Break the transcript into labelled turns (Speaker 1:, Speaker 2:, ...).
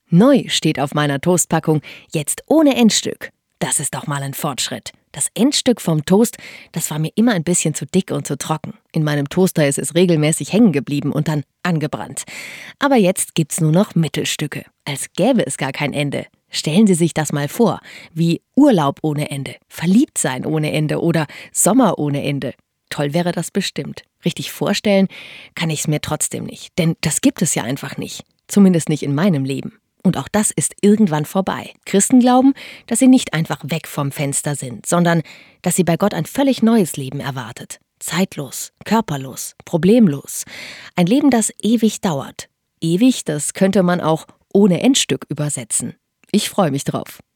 Speaker 1: Neu steht auf meiner Toastpackung, jetzt ohne Endstück. Das ist doch mal ein Fortschritt. Das Endstück vom Toast, das war mir immer ein bisschen zu dick und zu trocken. In meinem Toaster ist es regelmäßig hängen geblieben und dann angebrannt. Aber jetzt gibt's nur noch Mittelstücke. Als gäbe es gar kein Ende. Stellen Sie sich das mal vor, wie Urlaub ohne Ende, Verliebtsein ohne Ende oder Sommer ohne Ende. Toll wäre das bestimmt. Richtig vorstellen kann ich es mir trotzdem nicht, denn das gibt es ja einfach nicht. Zumindest nicht in meinem Leben. Und auch das ist irgendwann vorbei. Christen glauben, dass sie nicht einfach weg vom Fenster sind, sondern dass sie bei Gott ein völlig neues Leben erwartet. Zeitlos, körperlos, problemlos. Ein Leben, das ewig dauert. Ewig, das könnte man auch ohne Endstück übersetzen. Ich freue mich drauf.